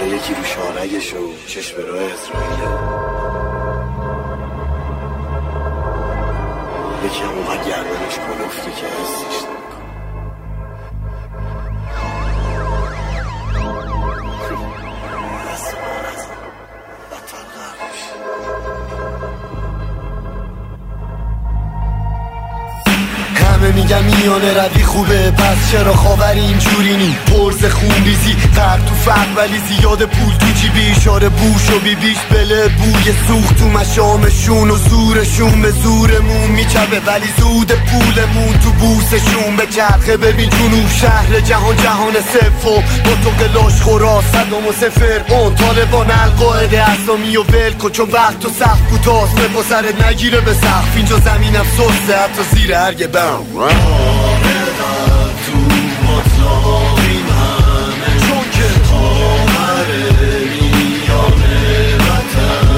حالا یکی رو شارگش و چشم راه اسرائیل، یکی هم اونقدر گردنش کلفته که حسش نمیکنه. همه میگن میانه روی خوبه، پس چرا خاوری اینجوری نی؟ پرز خون ریزی غرق تو فقر ولی زیاد پول تو جیبی، اشاره بوش و بیبیش بله بوی سوخت تو مشامشون و زورشون به زورمون میچبه ولی زود پولمون تو بوسشون به چرخه. ببین جنوب شهر جهان صفر با تو قلاش خورا صدام و سفر اون طالبان القاعده اسامی و ولکو، چون وقت تو سخت کوتاست به پسرت نگیره به سقف. اینجا زمینم سسته حتی زیر هرگه بم تو مطلقیم همه، چون که خواهره میانه وطن.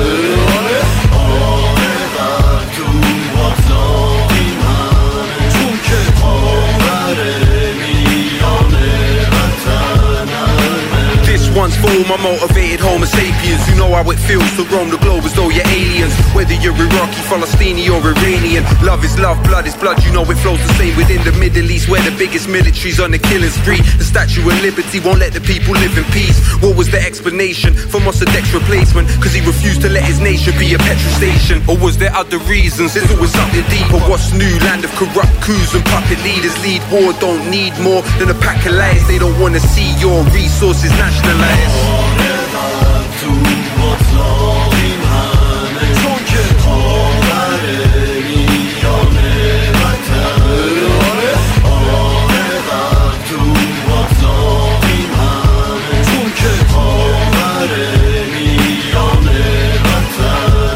تو مطلقیم همه، چون که خواهره میانه وطن. This one's for all my motivated homo sapiens who know how it feels to roam the globe as though you're aliens. Whether you're Iraqi, Palestinian or Iranian, love is love, blood is blood, you know it flows the same within the Middle East, where the biggest military's on the killing spree. The Statue of Liberty won't let the people live in peace. What was the explanation for Mossadegh's replacement? Cause he refused to let his nation be a petrol station. Or was there other reasons? There's always something deeper. What's new? Land of corrupt coups and puppet leaders lead war. Don't need more than a pack of lies. They don't wanna see your resources nationalized. تو مطلقیم همه، چون که خاوره میانه وطن. تو مطلقیم همه، چون که خاوره میانه وطن.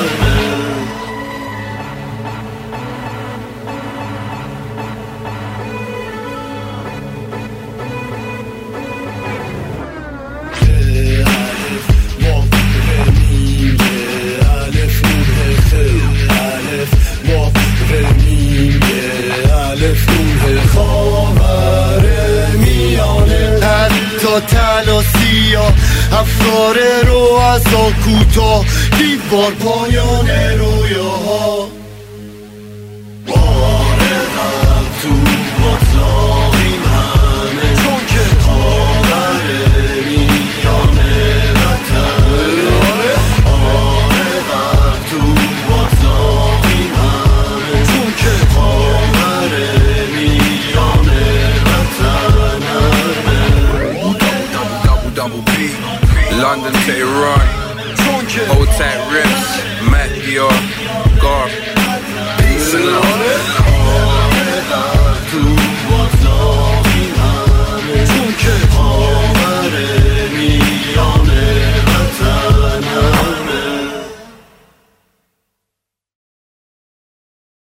تلا سیاه افکار رو از کوتاه، دیوار پایان رویاها. واردم تو مطلقیم همه، چون که خاوره میانه وطن. واردم تو مطلقیم همه، چون که خاوره میانه وطن. Double B, London to Iran, Hold Tight Rips, Matt Dior, Garth, peace and love.